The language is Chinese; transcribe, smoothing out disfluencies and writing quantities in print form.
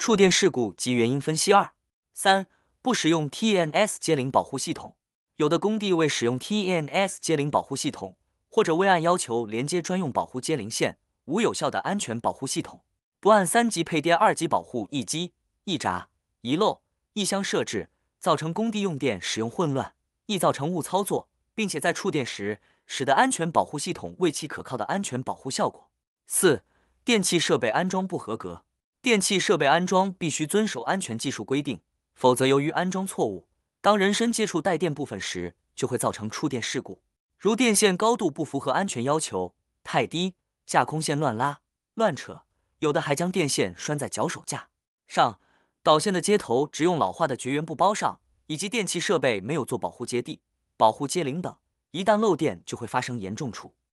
触电事故及原因分析2、3、不使用 TNS 接零保护系统。有的工地未使用 TNS 接零保护系统，或者未按要求连接专用保护接零线，无有效的安全保护系统，不按3级配电2级保护一机、一闸、一漏、一箱设置，造成工地用电使用混乱，易造成误操作，并且在触电时使得安全保护系统未其可靠的安全保护效果。4、电气设备安装不合格。电气设备安装必须遵守安全技术规定，否则由于安装错误，当人身接触带电部分时，就会造成触电事故。如电线高度不符合安全要求，太低，架空线乱拉、乱扯，有的还将电线拴在脚手架上，导线的接头只用老化的绝缘布包上，以及电气设备没有做保护接地、保护接零等，一旦漏电就会发生严重处。